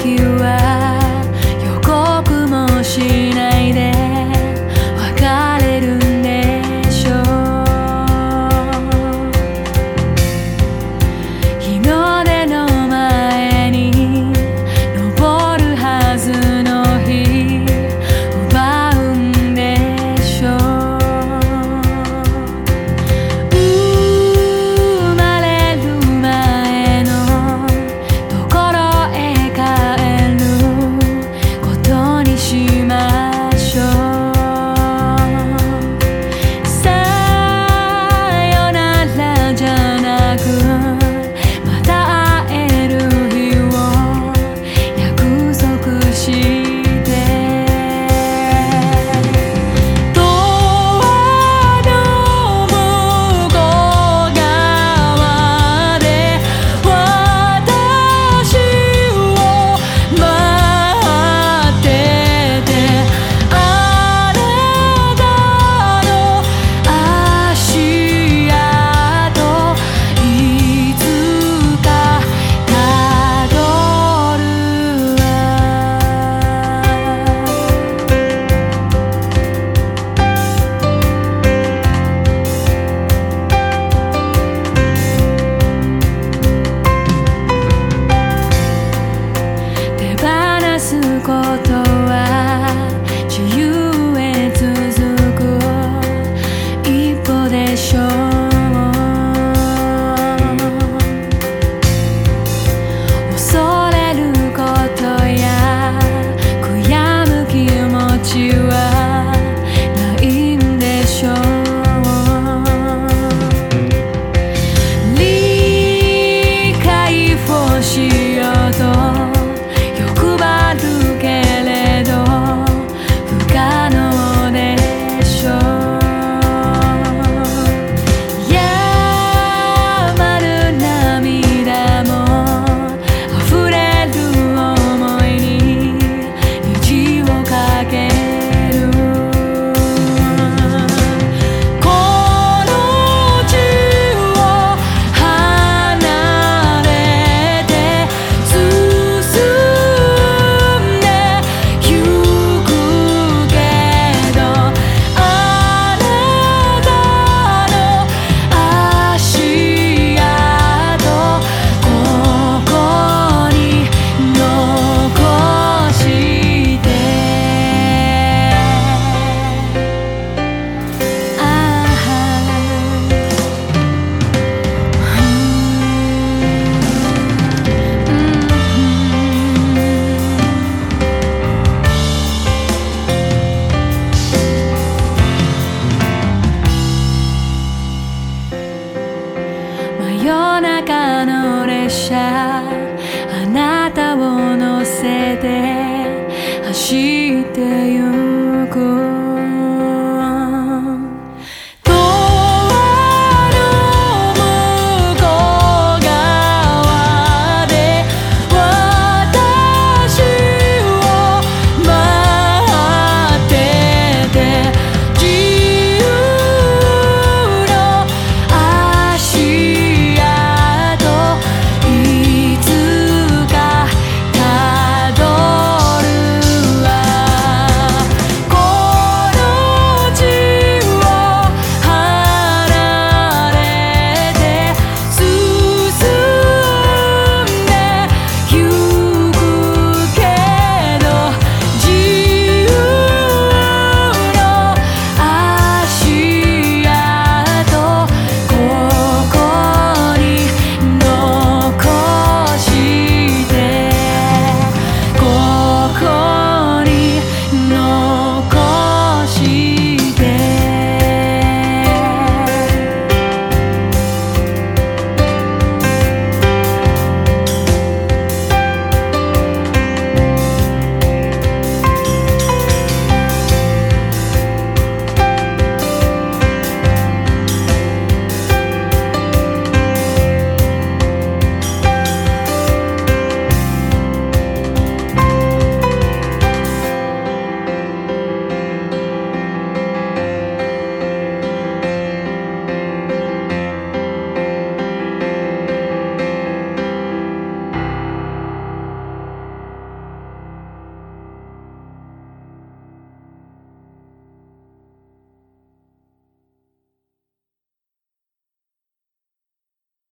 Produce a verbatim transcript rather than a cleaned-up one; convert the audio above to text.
時は予告もしないで別れるんでしょう。日の出の前に昇るはずの日奪うんでしょう。生まれる前のところへ帰ることにしましょう。さよならじゃなくまた会える日を約束してドアの向こう側で私を待ってて、あなたの足跡いつかたどるわ。手放すことは自由へ続く一歩でしょう。恐れることや悔やむ気持ちはないんでしょう。理解をしようと欲張るけれど不可能でしょう。やまる涙も溢れる想いに虹をかける。この地を離れて進んでゆくけど、あなたの足跡ここに残してあ真夜中の列車、あなたを乗せて走って